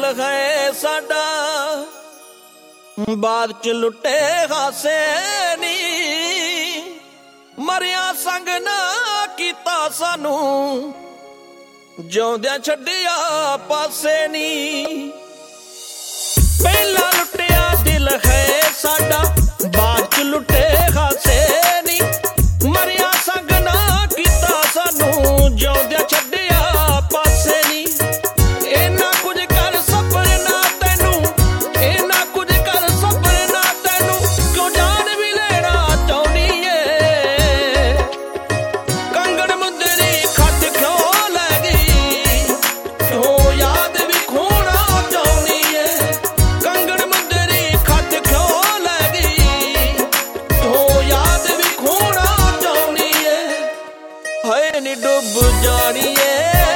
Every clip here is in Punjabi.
ਦਿਲ ਹੈ ਸਾਡਾ ਬਾਅਦ ਚ ਲੁੱਟੇ ਹਾਸੇ ਨੀ ਮਰਿਆ ਸੰਗ ਨਾ ਕੀਤਾ ਸਾਨੂੰ ਜਿਉਂਦਿਆਂ ਛੱਡਿਆ ਪਾਸੇ ਨੀ ਪਹਿਲਾਂ ਲੁੱਟਿਆ ਦਿਲ ਹੈ ਸਾਡਾ ਬਾਅਦ ਚ ਲੁੱਟੇ ਹਾਸੇ ਨੀ ਮਰਿਆ ਸੰਗ ਨਾ ਕੀਤਾ ਸਾਨੂੰ ਜਿਉਂਦਿਆਂ ਛੱਡਿਆ ਪਾਸੇ ਨੀ ਇਹਨਾਂ ਕੁਝ ਕਰ ਸਪਨਾ ਤੈਨੂੰ ਇਹਨਾਂ ਕੁਝ ਕਰ ਸਪਨਾ ਤੈਨੂੰ ਕਿਉਂ ਜਾਨ ਵੀ ਲੈਣਾ ਚਾਹੁੰਦੀ ਏ ਕੰਗਣ ਮੁੰਦਰੀ ਖੱਟ ਕਿਉਂ ਲੈ ਗਈ ਕਿਉਂ ਯਾਦ ਵੀ ਖੋਣਾ ਚਾਹੁੰਦੀ ਏ ਕੰਗਣ ਮੁੰਦਰੀ ਖੱਟ ਕਿਉਂ ਲੈ ਗਈ ਕਿਉਂ ਯਾਦ ਵੀ ਖੋਣਾ ਚਾਹੁੰਦੀ ਏ ਹਾਏ ਨੀ ਡੁੱਬ ਜਾਣੀ ਏ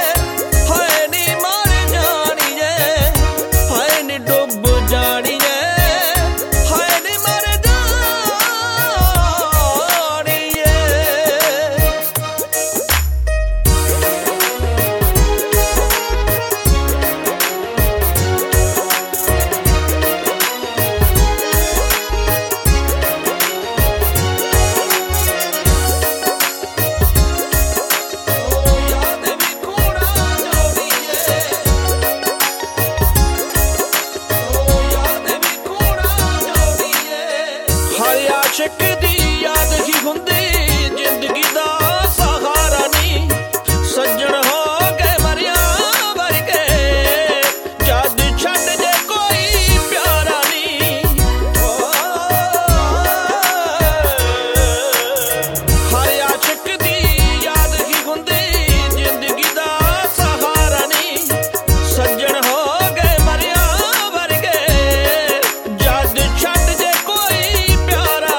ਆਸ਼ਿਕ ਦੀ ਯਾਦ ਹੀ ਹੁੰਦੀ ਜ਼ਿੰਦਗੀ ਦਾ ਸਹਾਰਾ ਨੀ ਸੱਜਣ ਹੋ ਗਏ ਮਰਿਆ ਵਰਗੇ ਜਦ ਛੱਡ ਜੇ ਕੋਈ ਪਿਆਰਾ ਨੀ ਹਰ ਆਸ਼ਿਕ ਦੀ ਯਾਦ ਹੀ ਹੁੰਦੀ ਜ਼ਿੰਦਗੀ ਦਾ ਸਹਾਰਾ ਨੀ ਸੱਜਣ ਹੋ ਗਏ ਮਰਿਆ ਵਰਗੇ ਜਦ ਛੱਡ ਜੇ ਕੋਈ ਪਿਆਰਾ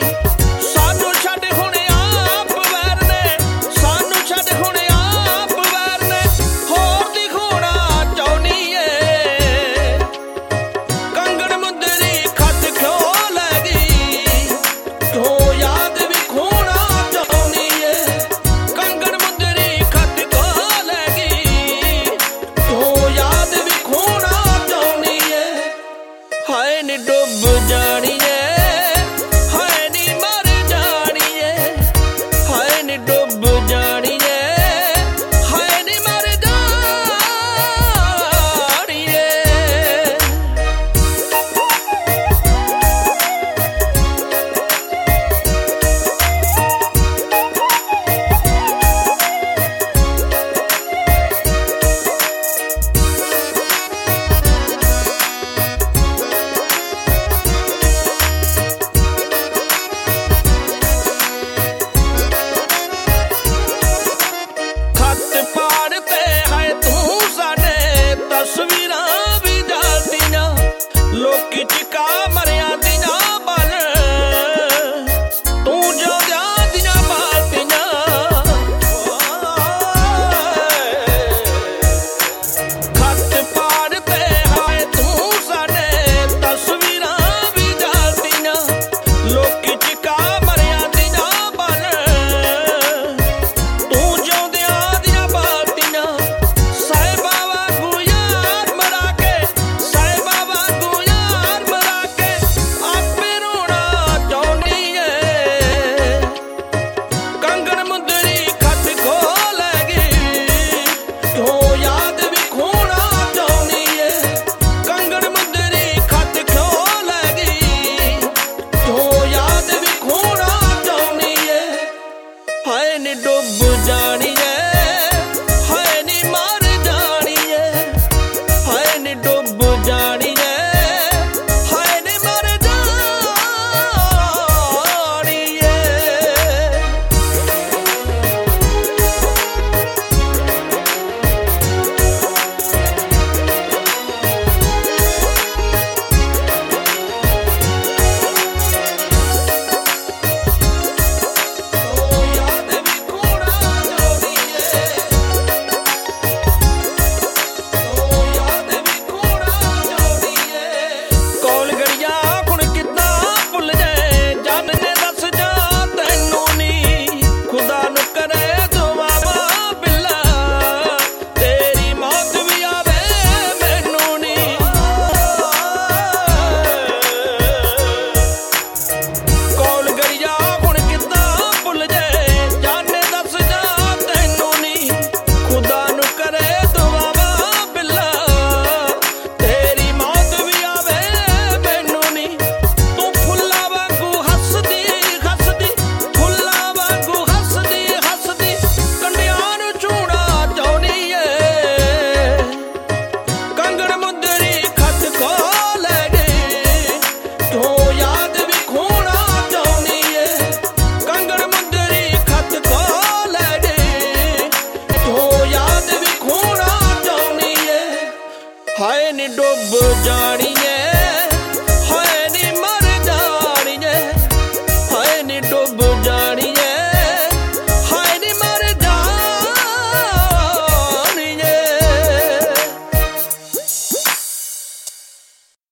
ਹਾਏ ਨੀ ਡੁੱਬ ਜਾਣੀ ਏ ਹਾਏ ਨੀ ਮਰ ਜਾਣੀ ਏ ਹਾਏ ਨੀ ਡੁੱਬ ਜਾਣੀ ਏ ਹਾਏ ਨੀ ਮਰ ਜਾਣੀ ਏ ਤਸਵੀਰਾਂ ਵੀ ਜਾਲਦੀਆਂ ਲੋਕੀ ਚਿਕਾ ਮਰਿਆ ਦੀਆਂ ਬਲ ਤੂੰ ਜਿਉਂਦਿਆਂ ਦੀਆਂ ਬਾਲਦੀਆਂ ਖੱਤ ਪਾੜ ਤੇ ਹਾਏ ਤੂੰ ਸਾਡੇ ਤਸਵੀਰਾਂ ਵੀ ਜਾਲਦੀਆਂ ਲੋਕੀ ਚਿਕਾ ਮਰਿਆ ਦੀਆਂ ਬਲ ਤੂੰ ਜਿਉਂਦਿਆਂ ਦੀਆਂ ਬਾਲਦੀਆਂ ਸਾਹਿਬਾ ਹਾਏ ਨੀ ਡੁੱਬ ਜਾਣੀ ਏ ਹਾਏ ਨੀ ਮਰ ਜਾਣੀ ਏ ਹਾਏ ਨੀ ਡੁੱਬ ਜਾਣੀ ਏ ਹਾਏ ਨੀ ਮਰ ਜਾਣੀ ਏ ਯਾਦ ਵੀ ਖੋਣਾ ਚਾਹੁੰਦੀ ਹਾਏ ਨੀ ਡੁੱਬ ਜਾਣੀ